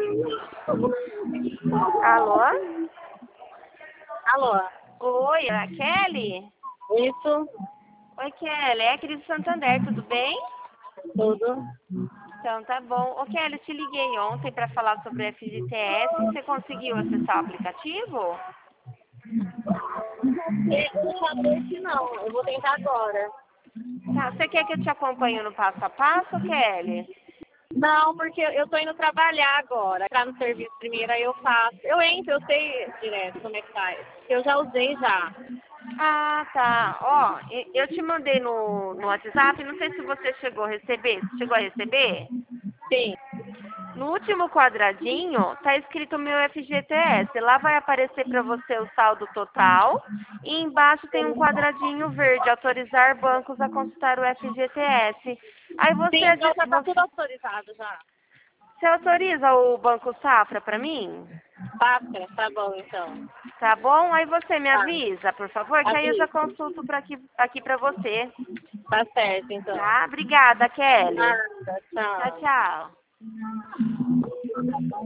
Alô? Alô? Oi, é a Kelly? Isso? Oi, Kelly, é a Cris Santander, tudo bem? Tudo? Então tá bom. Ô, Kelly, eu te liguei ontem para falar sobre o FGTS. Você conseguiu acessar o aplicativo? Ultimamente não, eu vou tentar agora. Tá, você quer que eu te acompanhe no passo a passo, Kelly? Não, porque eu tô indo trabalhar agora. Entrar no serviço primeiro, aí eu faço. Eu entro, eu sei direto como é que faz. Eu já usei já. Ah, tá. Ó, eu te mandei no WhatsApp, não sei se você chegou a receber. Você chegou a receber? Sim. No último quadradinho tá escrito meu FGTS. Lá vai aparecer para você o saldo total e embaixo tem um quadradinho verde, autorizar bancos a consultar o FGTS. Aí Sim, então já tá tudo autorizado já. você autoriza o Banco Safra para mim? Basta, tá bom então. Tá bom? Aí você me Tá. avisa, por favor, que aí eu já Avisa. consulto aqui para você. Tá certo então. Tá? Obrigada, Kelly. Nada, Tchau, tchau. tchau.